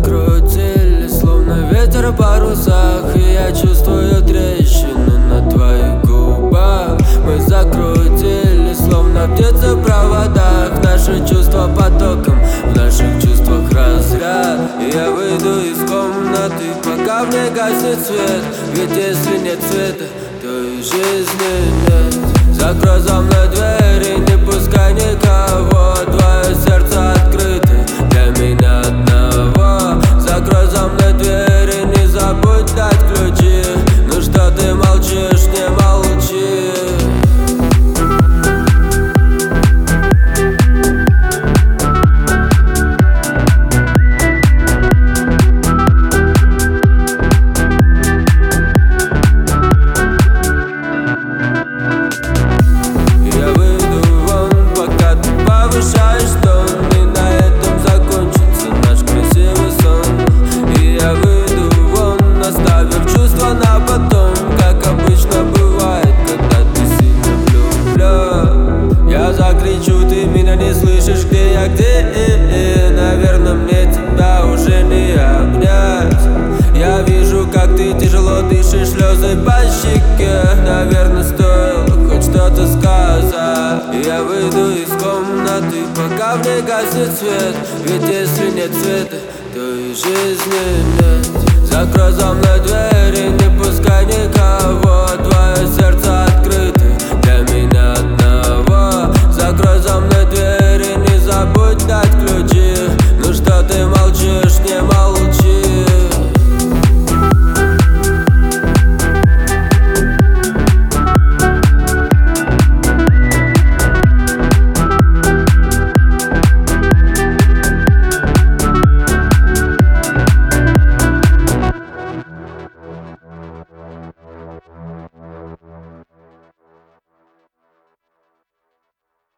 закрутили, словно ветер в парусах, и я чувствую трещины на твоих губах. Мы закрутили, словно птицы в проводах, наши чувства потоком, в наших чувствах разряд. И я выйду из комнаты, пока в ней гаснет свет, ведь если нет света, то и жизни нет. Закрой за мной двери, не пускай никого, твое сердце открыто для меня одного. Закрой за мной двери, не забудь дать ключи. Ну что ты молчишь, не молчи. Ты меня не слышишь, где я, где? Наверное, мне тебя уже не обнять. Я вижу, как ты тяжело дышишь, слезы по щеке. Наверное, стоило хоть что-то сказать. Я выйду из комнаты, пока в ней гаснет свет, ведь если нет света, то и жизни нет. Закрой за мной двери, не пускай никого, твое сердце